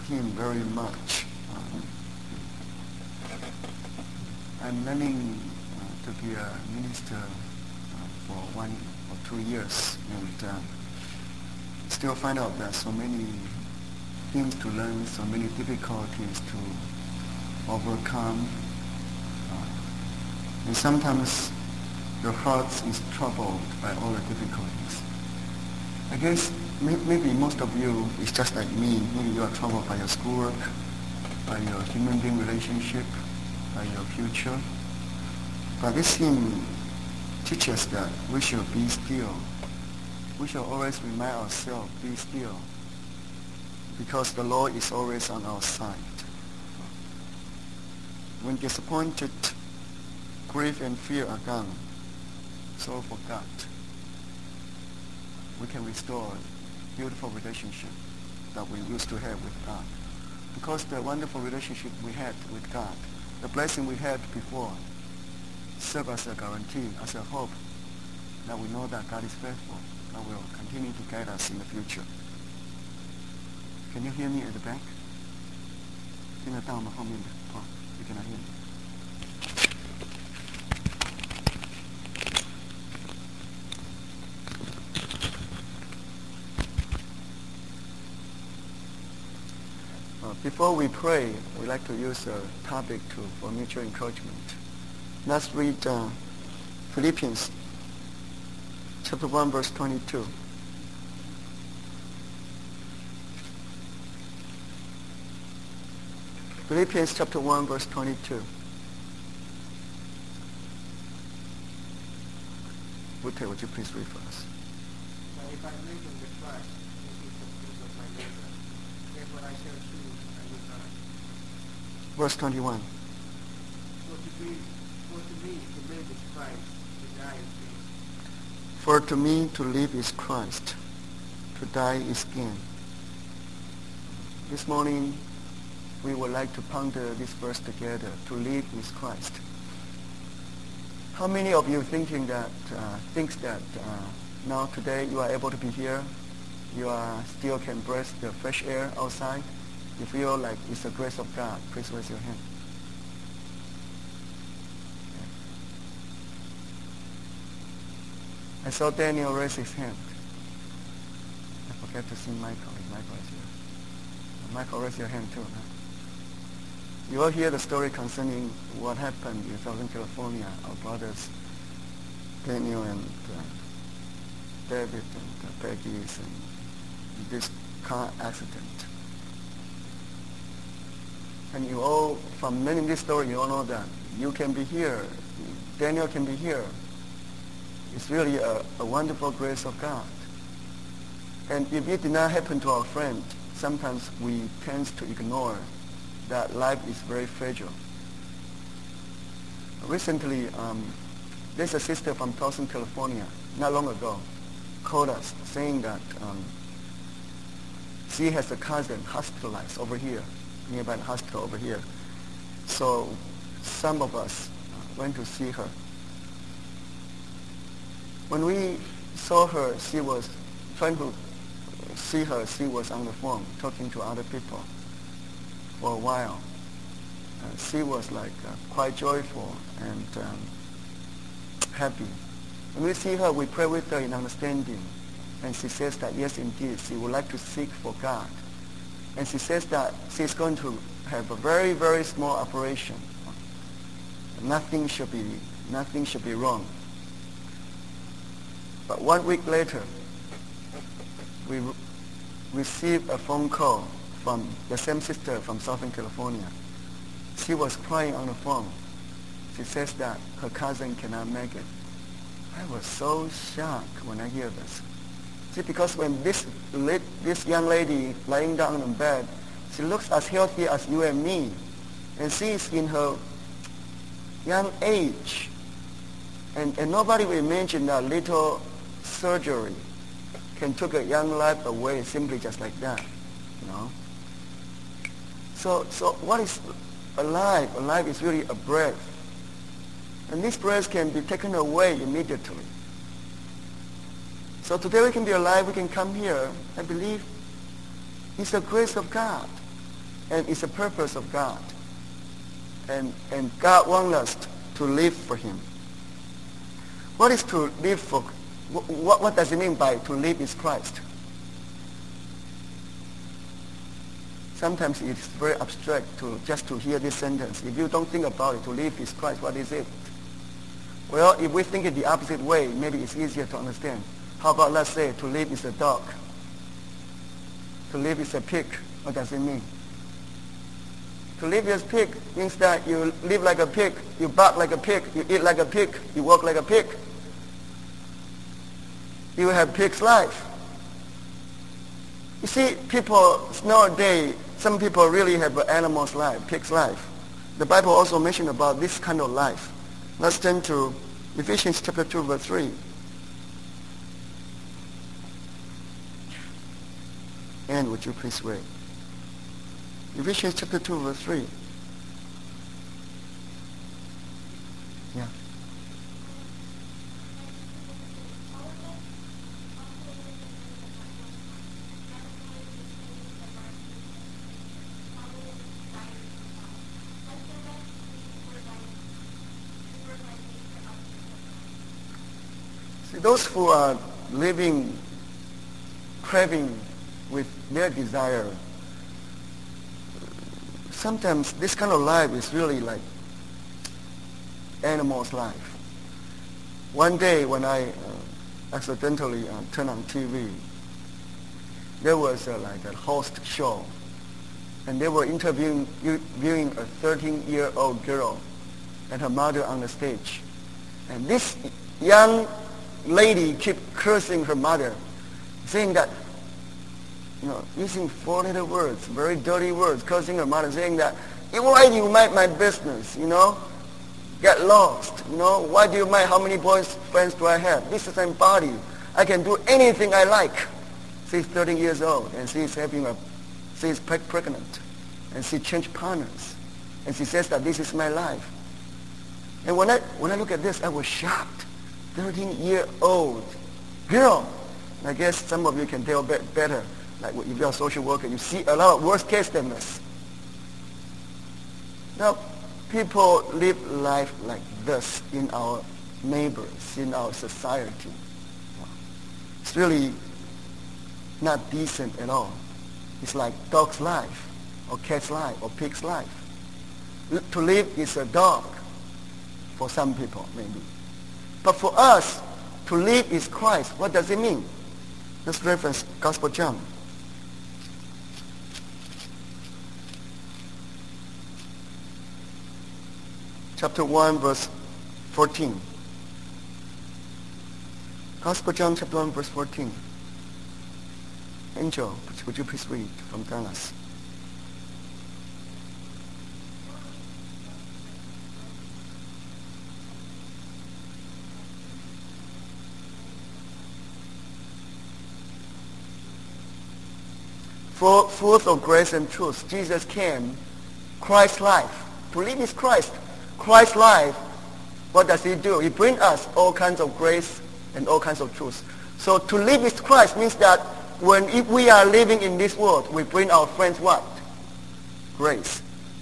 him very much. I'm learning to be a minister for 1 or 2 years, and still find out that so many things to learn, so many difficulties to overcome, and sometimes your heart is troubled by all the difficulties. I guess maybe most of you is just like me. Maybe you are troubled by your schoolwork, by your human being relationship, by your future. But this hymn teaches us that we should be still. We should always remind ourselves, be still, because the Lord is always on our side. When disappointed, grief and fear are gone, so forgot, we can restore beautiful relationship that we used to have with God. Because the wonderful relationship we had with God, the blessing we had before, serve as a guarantee, as a hope that we know that God is faithful, that will continue to guide us in the future. Can you hear me at the back? 听得到吗？后面的？哦， you cannot hear me. Before we pray, we like to use a topic for mutual encouragement. Let's read Philippians chapter 1, verse 22. Philippians chapter 1, verse 22. Ute, would you please read for us? But if I live in the flesh, this is the fruit of my labor. Therefore I shall choose, I will not. Verse 21. For to me to live is Christ, to die is For to me to live is Christ, to die is gain. gain. This morning, we would like to ponder this verse together, to live is Christ. How many of you thinks that now today you are able to be here, you are still can breathe the fresh air outside? You feel like it's the grace of God? Please raise your hand. I saw Daniel raise his hand. I forgot to see Michael. If Michael is here. Michael, raise your hand too. Huh? You all hear the story concerning what happened in Southern California. Our brothers, Daniel and David and Peggy's, and this car accident. And you all, from learning this story, you all know that you can be here. Daniel can be here. It's really a wonderful grace of God. And if it did not happen to our friend, sometimes we tend to ignore that life is very fragile. Recently, there's a sister from Tucson, California, not long ago, called us saying that she has a cousin hospitalized over here, nearby the hospital over here. So some of us went to see her. When we saw her, she was trying to see her. She was on the phone talking to other people for a while. She was like quite joyful and happy. When we see her, we pray with her in understanding. And she says that yes, indeed, she would like to seek for God. And she says that she's going to have a very, very small operation. Nothing should be wrong. But 1 week later, we received a phone call from the same sister from Southern California. She was crying on the phone. She says that her cousin cannot make it. I was so shocked when I hear this. See, because when this young lady lying down in bed, she looks as healthy as you and me. And she is in her young age. And nobody will imagine that little surgery can take a young life away simply just like that, you know. So what is a life? A life is really a breath. And this breath can be taken away immediately. So today we can be alive, we can come here. I believe it's the grace of God. And it's a purpose of God. And God wants us to live for him. What is to live for? What does it mean by to live is Christ? Sometimes it's very abstract just to hear this sentence. If you don't think about it, to live is Christ, what is it? Well, if we think it the opposite way, maybe it's easier to understand. How about, let's say, to live is a dog. To live is a pig. What does it mean? To live as a pig means that you live like a pig, you bark like a pig, you eat like a pig, you walk like a pig. You have pig's life. You see, people nowadays, some people really have an animal's life, pig's life. The Bible also mentioned about this kind of life. Let's turn to Ephesians chapter 2, verse 3. And would you please read? Ephesians chapter 2, verse 3. Yeah. See, those who are living, craving with their desire, sometimes this kind of life is really like animal's life. One day when I accidentally turned on TV, there was like a host show, and they were interviewing a 13-year-old girl and her mother on the stage. And this young lady kept cursing her mother, saying that, using four-letter words, very dirty words, cursing her mother, saying that, why do you mind my business, Get lost, Why do you mind how many boyfriends do I have? This is my body. I can do anything I like. She's 13 years old, and she's pregnant, and she changed partners, and she says that this is my life. And when I look at this, I was shocked. 13-year-old girl. I guess some of you can tell better. Like if you're a social worker, you see a lot of worse case than this. Now, people live life like this in our neighbors, in our society. It's really not decent at all. It's like dog's life, or cat's life, or pig's life. To live is a dog for some people, maybe. But for us, to live is Christ. What does it mean? Let's reference Gospel John. Chapter 1, verse 14. Gospel John, chapter 1, verse 14. Angel, would you please read from Dallas? Full of grace and truth. Jesus came, Christ's life. To live is Christ. Christ's life, what does he do? He brings us all kinds of grace and all kinds of truth. So to live is Christ means that if we are living in this world, we bring our friends what? Grace.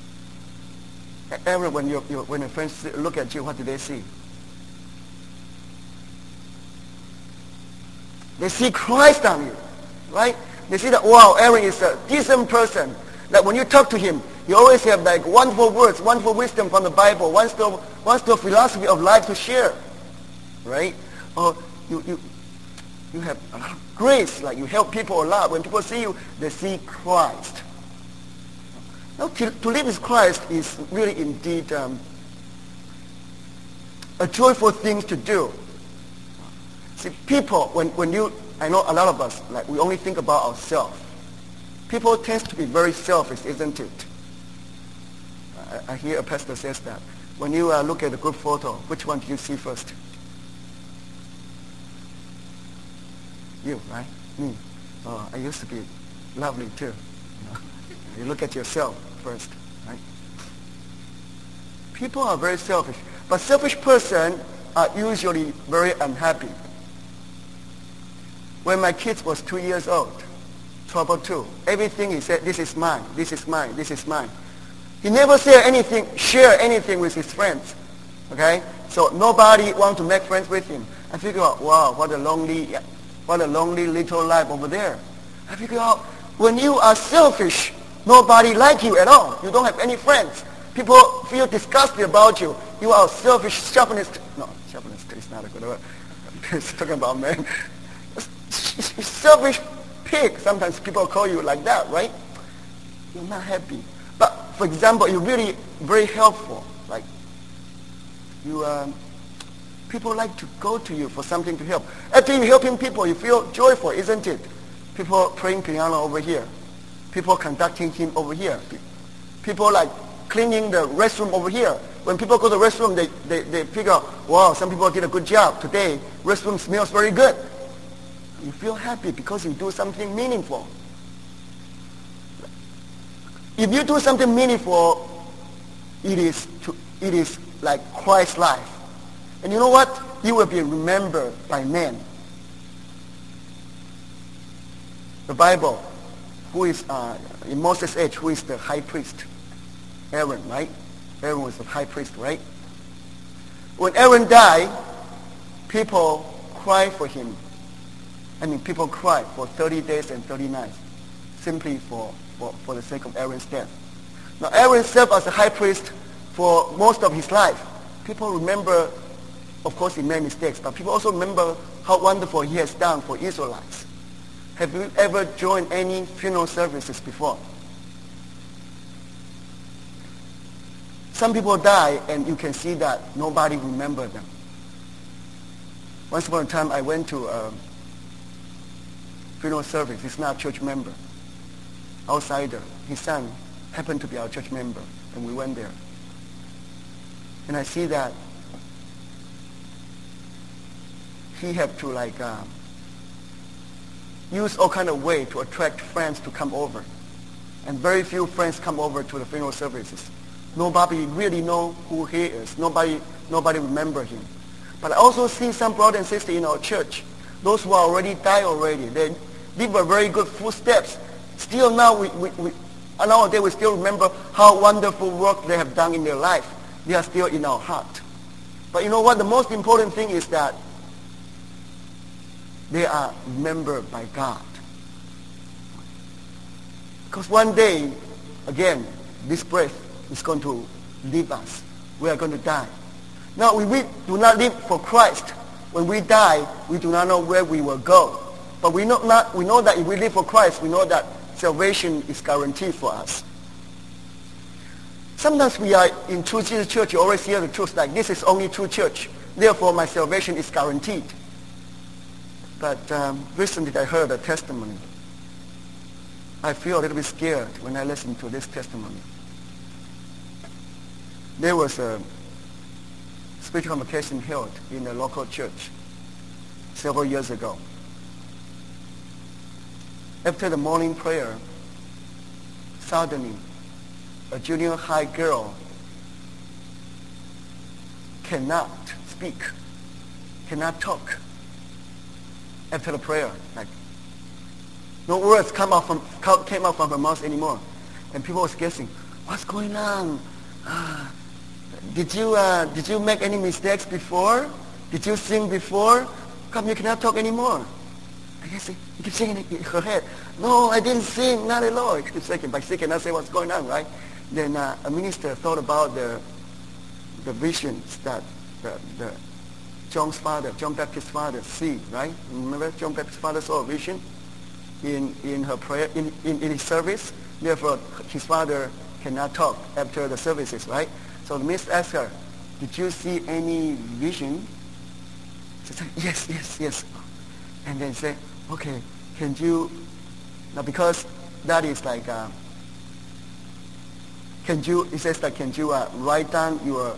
When your friends look at you, what do they see? They see Christ on you, right? They see that, wow, Aaron is a decent person. That when you talk to him, you always have like wonderful words, wonderful wisdom from the Bible, wonderful philosophy of life to share, right? Or you have a lot of grace, like you help people a lot. When people see you, they see Christ. Now, to live with Christ is really indeed a joyful thing to do. See, people, I know a lot of us, like we only think about ourselves. People tend to be very selfish, isn't it? I hear a pastor says that. When you look at a group photo, which one do you see first? You, right? Me. Oh, I used to be lovely too. You look at yourself first, right? People are very selfish. But selfish person are usually very unhappy. When my kids was 2 years old, trouble too. Everything he said, this is mine, this is mine, this is mine. He never share anything with his friends. Okay? So nobody want to make friends with him. I figure out, wow, what a lonely little life over there. I figure out, when you are selfish, nobody like you at all. You don't have any friends. People feel disgusted about you. You are a selfish chauvinist. No, chauvinist is not a good word. It's talking about man. Selfish pig. Sometimes people call you like that, right? You're not happy. But for example, you're really very helpful. Like people like to go to you for something to help. After you're helping people, you feel joyful, isn't it? People playing piano over here. People conducting hymn over here. People like cleaning the restroom over here. When people go to the restroom, they figure out, wow, some people did a good job today. Restroom smells very good. You feel happy because you do something meaningful. If you do something meaningful, it is like Christ's life. And you know what? You will be remembered by men. The Bible, who is, in Moses' age, who is the high priest? Aaron, right? Aaron was the high priest, right? When Aaron died, people cried for him. I mean, people cried for 30 days and 30 nights, simply for the sake of Aaron's death. Now, Aaron served as a high priest for most of his life. People remember, of course, he made mistakes, but people also remember how wonderful he has done for Israelites. Have you ever joined any funeral services before? Some people die, and you can see that nobody remembers them. Once upon a time, I went to a funeral service. He's not a church member. Outsider. His son happened to be our church member, and we went there. And I see that he had to use all kind of way to attract friends to come over. And very few friends come over to the funeral services. Nobody really know who he is. Nobody remember him. But I also see some brothers and sisters in our church, those who are already died already. They leave a very good footsteps. Still now, nowadays we still remember how wonderful work they have done in their life. They are still in our heart. But you know what? The most important thing is that they are remembered by God. Because one day, again, this breath is going to leave us. We are going to die. Now, we do not live for Christ. When we die, we do not know where we will go. But we know that if we live for Christ, we know that salvation is guaranteed for us. Sometimes we are in True Jesus Church, you always hear the truth like, this is only true church. Therefore, my salvation is guaranteed. But recently I heard a testimony. I feel a little bit scared when I listen to this testimony. There was a spiritual convocation held in a local church several years ago. After the morning prayer, suddenly a junior high girl cannot speak, cannot talk after the prayer. Like, no words came out from her mouth anymore. And people was guessing, what's going on? Did you make any mistakes before? Did you sing before? Come, you cannot talk anymore. I guess he keeps saying in her head, no, I didn't sing, not at all. He keeps saying, but she cannot say what's going on, right? Then a minister thought about the visions that John Baptist's father see, right? Remember John Baptist's father saw a vision in her prayer, in his service. Therefore, his father cannot talk after the services, right? So the minister asked her, did you see any vision? She said, yes. And then say, okay, can you, now because that is like, it says like, can you write down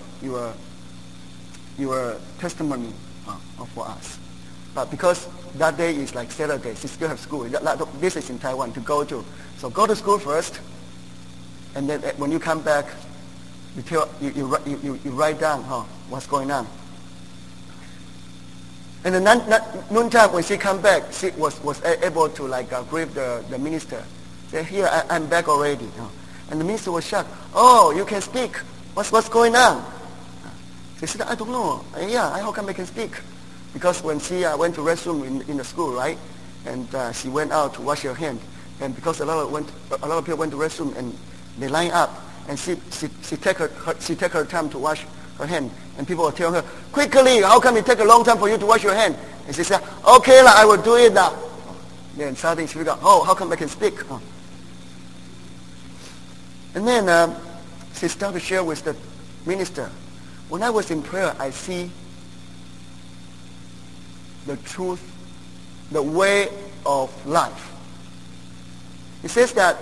your testimony for us? But because that day is like Saturday, she still have school. This is in Taiwan to go to. So go to school first, and then when you come back, you write down what's going on. And the noontime when she come back, she was able to like greet the minister. Say, here, I'm back already. You know. And the minister was shocked. Oh, you can speak. What's going on? She said, I don't know. Yeah, how come I can speak? Because when she went to restroom in the school, right? And she went out to wash her hand. And because a lot of people went to restroom and they line up. And she take her time to wash her hand. And people will tell her, quickly, how come it take a long time for you to wash your hand? And she said, okay, I will do it now. Then suddenly she figured out, oh, how come I can speak? And then she started to share with the minister. When I was in prayer, I see the truth, the way of life. She says that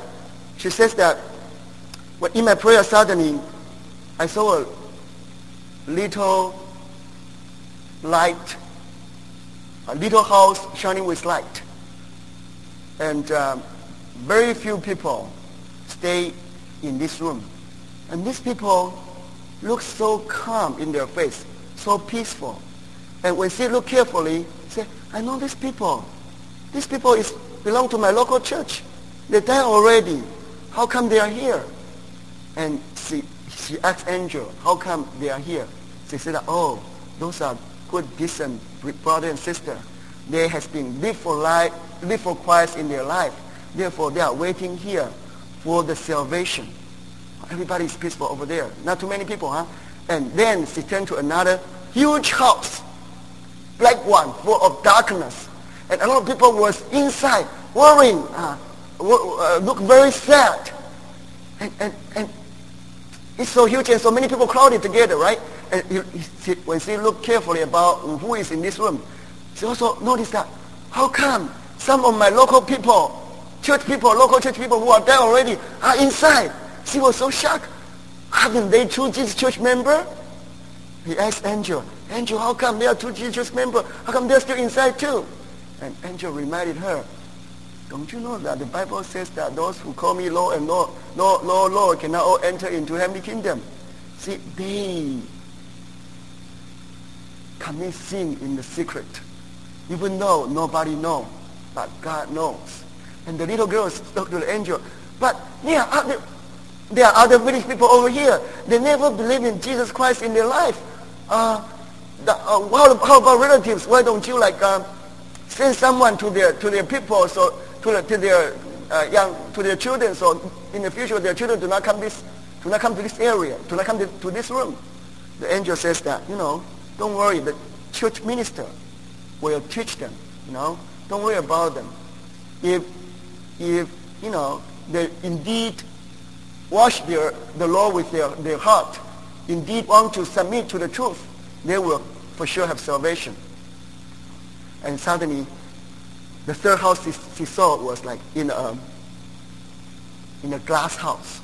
when in my prayer suddenly, I saw a little light, a little house shining with light. And very few people stay in this room. And these people look so calm in their face, so peaceful. And when she look carefully, say, I know these people. These people belong to my local church. They died already. How come they are here? And she asked Angel, how come they are here? She said, oh, those are good, decent brother and sister. They has been live for Christ in their life. Therefore, they are waiting here for the salvation. Everybody is peaceful over there. Not too many people, huh? And then she turned to another huge house, black one, full of darkness. And a lot of people was inside, worrying, look very sad. And it's so huge and so many people crowded together, right? And when she looked carefully about who is in this room, she also noticed that, how come some of my local people, local church people who are there already are inside? She was so shocked. Haven't they two Jesus church member? He asked Angel, how come they are two Jesus church member? How come they're still inside too? And Angel reminded her, don't you know that the Bible says that those who call me Lord and Lord cannot all enter into heavenly kingdom? See, they commit sin in the secret, even though nobody knows, but God knows. And the little girl spoke to the angel, but there are other village people over here. They never believe in Jesus Christ in their life. How about relatives? Why don't you send someone to their people, so to their children, so in the future their children do not come to this area, do not come to this room. The angel says that, don't worry, the church minister will teach them, don't worry about them. If they indeed wash the Lord with their heart, indeed want to submit to the truth, they will for sure have salvation. And suddenly, the third house she saw was like in a glass house.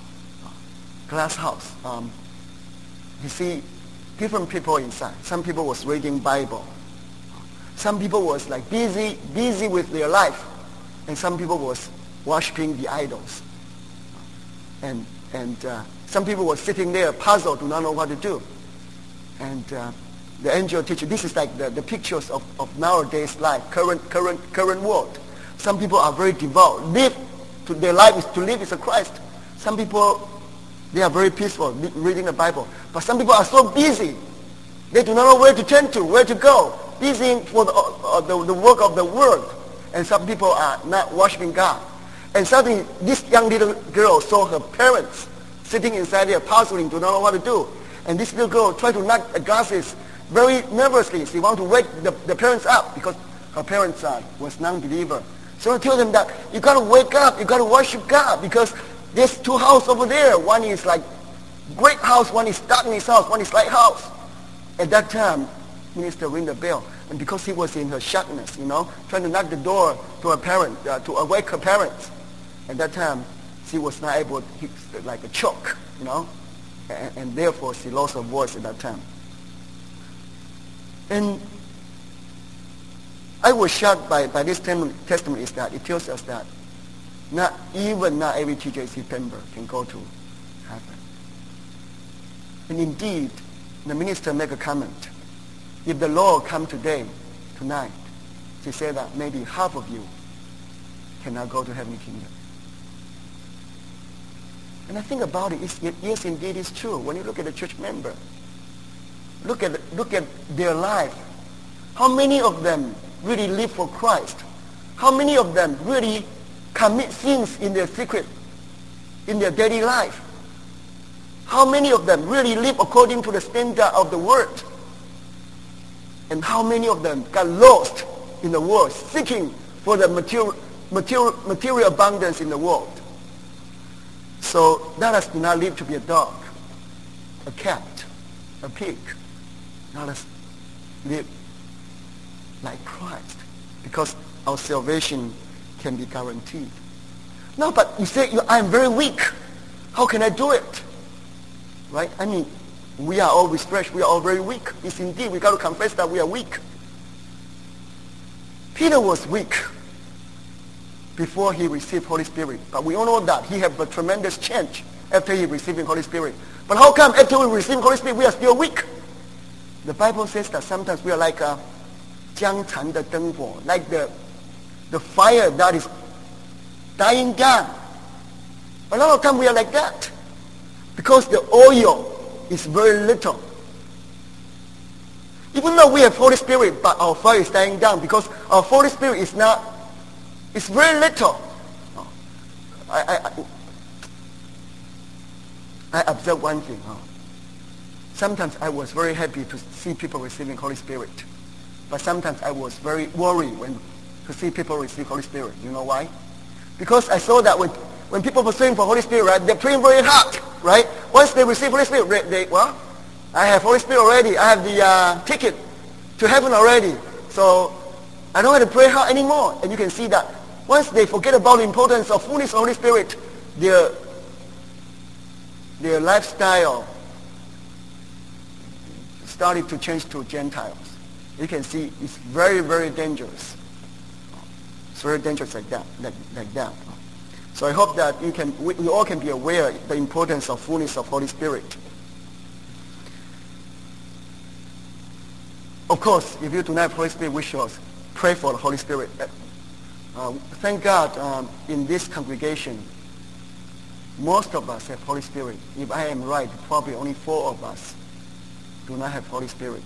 You see different people inside. Some people was reading Bible. Some people was like busy with their life. And some people was worshiping the idols. And some people were sitting there puzzled, do not know what to do. And the angel teacher, this is like the pictures of nowadays life, current world. Some people are very devout. Their life is to live is a Christ. Some people, they are very peaceful, reading the Bible. But some people are so busy, they do not know where to turn to, where to go. Busy for the work of the world. And some people are not worshiping God. And suddenly, this young little girl saw her parents sitting inside there, puzzling, do not know what to do. And this little girl tried to knock the glasses very nervously. She wanted to wake the parents up because her parents was non-believer. So I told them that you got to wake up, you got to worship God because there's two houses over there. One is like great house, one is darkness house, one is light house. At that time, minister rang the bell. And because he was in her shockness, trying to knock the door to her parents, to awake her parents. At that time, she was not able to, like a choke, and therefore she lost her voice at that time. And I was shocked by this testimony is that it tells us that not every TJC member can go to heaven. And indeed, the minister made a comment. If the Lord come today tonight, she said that maybe half of you cannot go to heavenly kingdom. And I think about it, yes, indeed, it's true. When you look at the church member, look at their life. How many of them really live for Christ? How many of them really commit sins in their secret, in their daily life? How many of them really live according to the standard of the Word? And how many of them got lost in the world, seeking for the material abundance in the world? So let us do not live to be a dog, a cat, a pig. Let us live like Christ, because our salvation can be guaranteed. No, but you say, I'm very weak. How can I do it? Right? I mean, we are all refreshed. We are all very weak. It's indeed, we got to confess that we are weak. Peter was weak before he received Holy Spirit. But we all know that he had a tremendous change after he received the Holy Spirit. But how come after we receive Holy Spirit, we are still weak? The Bible says that sometimes we are like a 江残的灯火, like the fire that is dying down. A lot of times we are like that because the oil is very little. Even though we have Holy Spirit, but our fire is dying down because our Holy Spirit is not, it's very little. I observed one thing. Sometimes I was very happy to see people receiving Holy Spirit. But sometimes I was very worried to see people receive Holy Spirit. You know why? Because I saw that when people were praying for Holy Spirit, right, they're praying very hard, right? Once they receive Holy Spirit, I have Holy Spirit already. I have the ticket to heaven already. So I don't have to pray hard anymore. And you can see that once they forget about the importance of fullness of Holy Spirit, their lifestyle started to change to Gentiles. You can see it's very, very dangerous. It's very dangerous like that. So I hope that we all can be aware of the importance of fullness of Holy Spirit. Of course, if you do not have Holy Spirit, we should pray for the Holy Spirit. Thank God in this congregation, most of us have Holy Spirit. If I am right, probably only 4 of us do not have Holy Spirit.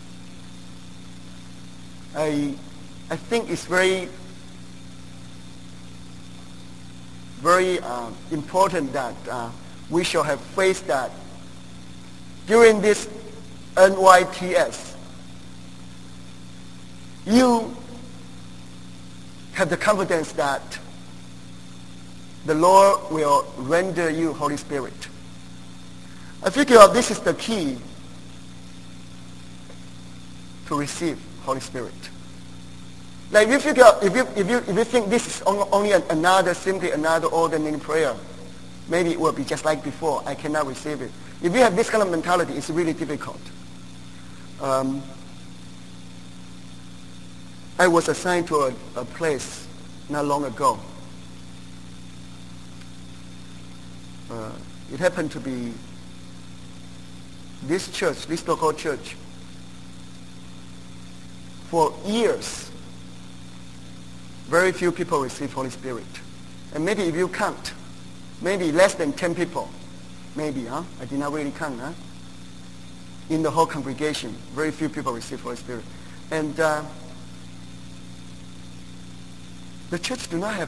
I think it's very, very important that we shall have faith that during this NYTS, you have the confidence that the Lord will render you Holy Spirit. I figure this is the key to receive Holy Spirit. Like if you think this is only simply another ordinary prayer, maybe it will be just like before. I cannot receive it. If you have this kind of mentality, it's really difficult. I was assigned to a place not long ago. It happened to be this church, this local church. For years, very few people receive Holy Spirit. And maybe if you count, maybe less than 10 people. Maybe, I did not really count, in the whole congregation, very few people receive Holy Spirit. And the church do not have,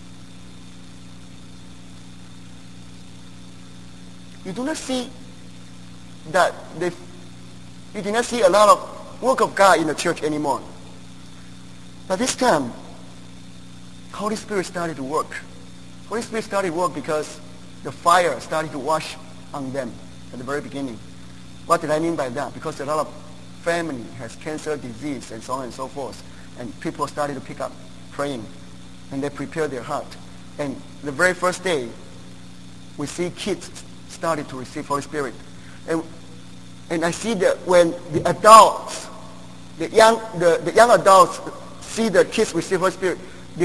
you do not see that you do not see a lot of work of God in the church anymore. But this time, Holy Spirit started to work. Holy Spirit started to work because the fire started to wash on them at the very beginning. What did I mean by that? Because a lot of family has cancer, disease, and so on and so forth. And people started to pick up praying. And they prepared their heart. And the very first day, we see kids started to receive Holy Spirit. And I see that when the adults, the young adults see the kids receive Holy Spirit,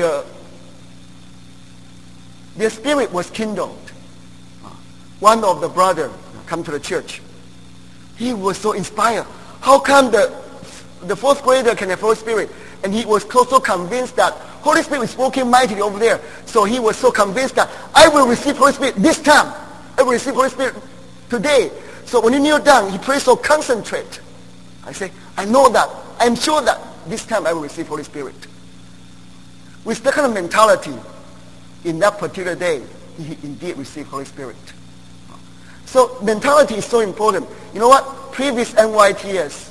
their spirit was kindled. One of the brothers come to the church. He was so inspired. How come the fourth grader can have Holy Spirit. And he was so convinced that Holy Spirit is working mightily over there. So he was so convinced that I will receive Holy Spirit this time. I will receive Holy Spirit today. So when he kneel down, he prays so concentrate. I say, I know that. I'm sure that this time I will receive Holy Spirit. With that kind of mentality, in that particular day, he indeed received Holy Spirit. So mentality is so important. You know what? Previous NYTS,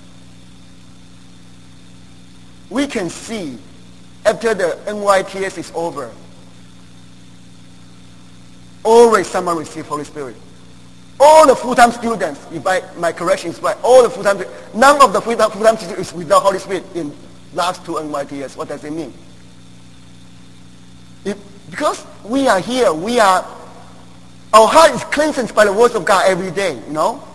we can see after the NYTS is over, always someone receive Holy Spirit. All the full-time students, if my correction is right, all the full-time, none of the full-time students is without Holy Spirit in last 2 NYTS. What does it mean? Because we are here, our heart is cleansed by the words of God every day, you know.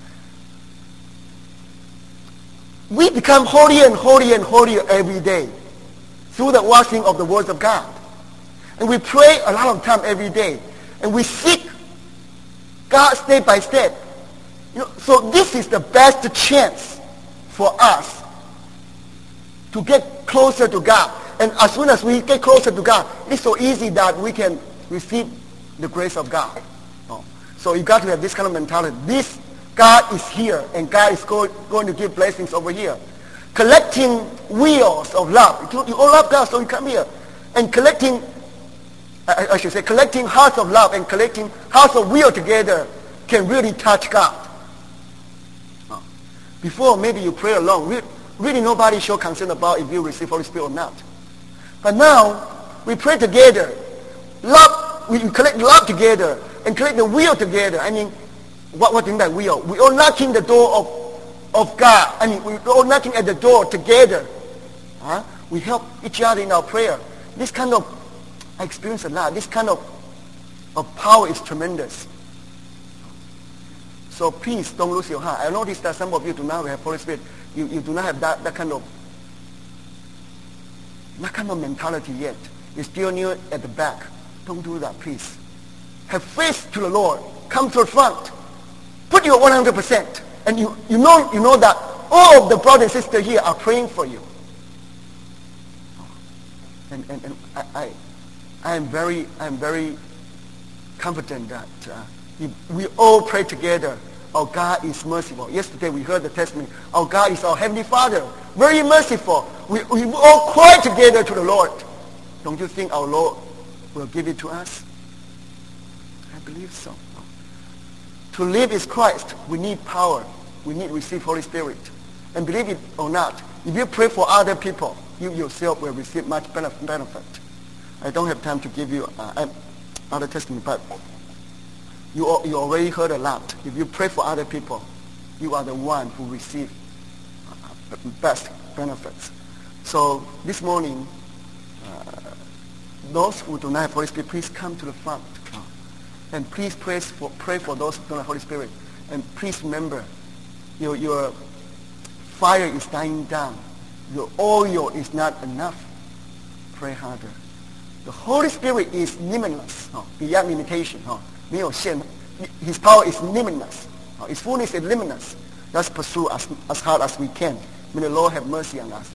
We become holier and holier and holier every day through the washing of the words of God. And we pray a lot of time every day. And we seek God step by step. You know, so this is the best chance for us to get closer to God. And as soon as we get closer to God, it's so easy that we can receive the grace of God. So you got to have this kind of mentality. This God is here, and God is going to give blessings over here. Collecting wheels of love. You all love God, so you come here. And collecting hearts of love and collecting hearts of will together can really touch God. Before, maybe you pray alone. Really nobody show concern about if you receive Holy Spirit or not. But now, we pray together. Love, we collect love together and collect the will together. I mean, what do you mean by will? We all knocking the door of God. I mean, we all knocking at the door together. We help each other in our prayer. This kind of, I experience a lot. This kind of power is tremendous. So please don't lose your heart. I noticed that some of you do not have Holy Spirit. You do not have that kind of mentality yet. You're still near at the back. Don't do that, please. Have faith to the Lord. Come to the front. Put your 100%. And you know that all of the brothers and sisters here are praying for you. And I am very confident that we all pray together. Our God is merciful. Yesterday we heard the testimony. Our God is our Heavenly Father. Very merciful. We all cry together to the Lord. Don't you think our Lord will give it to us? I believe so. To live is Christ. We need power. We need to receive Holy Spirit. And believe it or not, if you pray for other people, you yourself will receive much benefit. I don't have time to give you other testimony, but you already heard a lot. If you pray for other people, you are the one who receive best benefits. So this morning, those who do not have Holy Spirit, please come to the front. And please pray for those who don't have Holy Spirit. And please remember, your fire is dying down. Your oil is not enough. Pray harder. The Holy Spirit is limitless, beyond limitation. His power is limitless. His fullness is limitless. Let's pursue as hard as we can. May the Lord have mercy on us.